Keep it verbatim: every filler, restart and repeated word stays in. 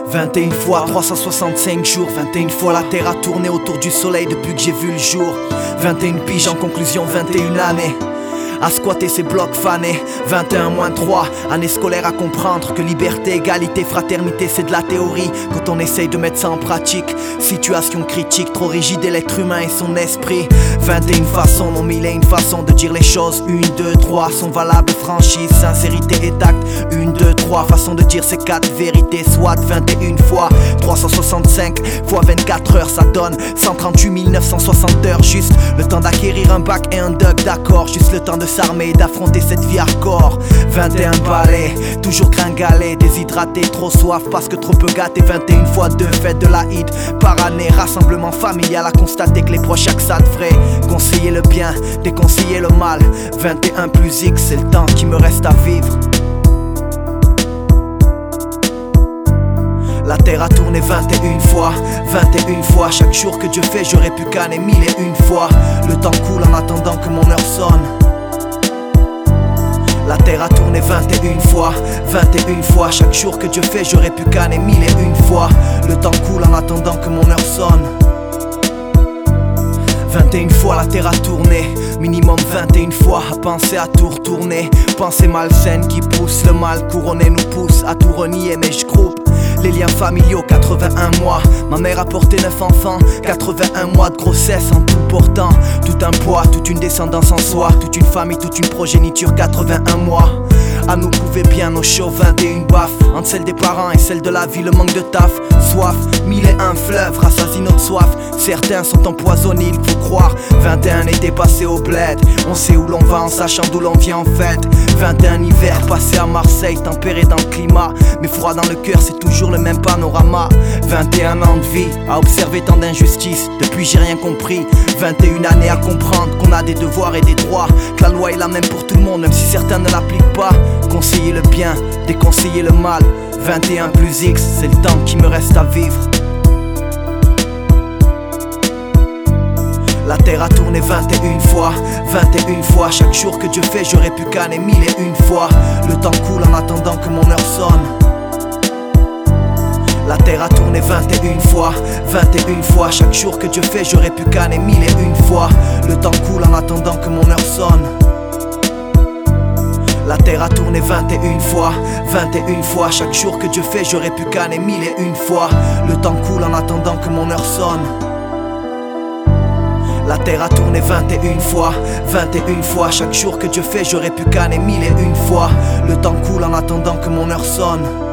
vingt et une fois, trois cent soixante-cinq jours, vingt et une fois la terre a tourné autour du soleil depuis que j'ai vu le jour. vingt et une piges en conclusion, vingt et une années à squatter ces blocs fanés. Vingt et un moins trois, année scolaire à comprendre que liberté, égalité, fraternité c'est de la théorie. Quand on essaye de mettre ça en pratique, situation critique, trop rigide et l'être humain et son esprit. Vingt et une façons, non mille et une façons de dire les choses. Une, deux, trois sont valables, franchise, sincérité et tact. Une, deux, trois façons de dire ces quatre vérités. Soit vingt et une fois, trois cent soixante-cinq fois vingt-quatre heures, ça donne cent trente-huit mille neuf cent soixante heures. Juste le temps d'acquérir un bac et un doc, d'accord. Juste le temps de s'armer et d'affronter cette vie hardcore. vingt et un balais, toujours gringalé, déshydraté, trop soif parce que trop peu gâté. Vingt et une fois deux fêtes de la Eid par année, rassemblement familial à constater que les proches chaque ça devrait conseiller le bien, déconseiller le mal. Vingt et un plus X, c'est le temps qui me reste à vivre. La terre a tourné vingt et une fois, vingt et une fois. Chaque jour que Dieu fait, j'aurais pu canner mille et une fois. Le temps coule en attendant que mon heure sonne. La terre a tourné vingt et une fois, vingt et une fois. Chaque jour que Dieu fait, j'aurais pu canner mille et une fois. Le temps coule en attendant que mon heure sonne. Vingt et une fois la terre a tourné, minimum vingt et une fois à penser à tout retourner. Pensée malsaine qui pousse le mal couronné nous pousse à tout renier, mais je groupe les liens familiaux, quatre-vingt-un mois. Ma mère a porté neuf enfants, quatre-vingt-un mois de grossesse en tout portant. Tout un poids, toute une descendance en soi, toute une famille, toute une progéniture, quatre-vingt-un mois. À nous couver bien nos chauds, vingt et une baffes. Entre celle des parents et celle de la vie, le manque de taf. Soif, mille et un fleuves rassasient notre soif. Certains sont empoisonnés, il faut croire. Vingt et un étés passés au bled. On sait où l'on va en sachant d'où l'on vient en fait. Vingt et un hivers passés à Marseille, tempéré dans le climat. Mais froid dans le cœur, c'est toujours le même panorama. Vingt et un ans de vie à observer tant d'injustices. Depuis j'ai rien compris. Vingt et une années à comprendre qu'on a des devoirs et des droits. Que la loi est la même pour tout le monde, même si certains ne l'appliquent pas. Conseiller le bien, déconseiller le mal. Vingt et un plus X, c'est le temps qui me reste à vivre. La terre a tourné vingt et une fois, vingt et une fois. Chaque jour que Dieu fait, j'aurais pu canner mille et une fois. Le temps coule en attendant que mon heure sonne. La terre a tourné vingt et une fois, vingt et une fois. Chaque jour que Dieu fait, j'aurais pu canner mille et une fois. Le temps coule en attendant que mon heure sonne. La terre a tourné vingt et une fois, vingt et une fois. Chaque jour que Dieu fait, j'aurais pu canner mille et une fois. Le temps coule en attendant que mon heure sonne. La terre a tourné vingt et une fois, vingt et une fois. Chaque jour que Dieu fait, j'aurais pu canner mille et une fois. Le temps coule en attendant que mon heure sonne.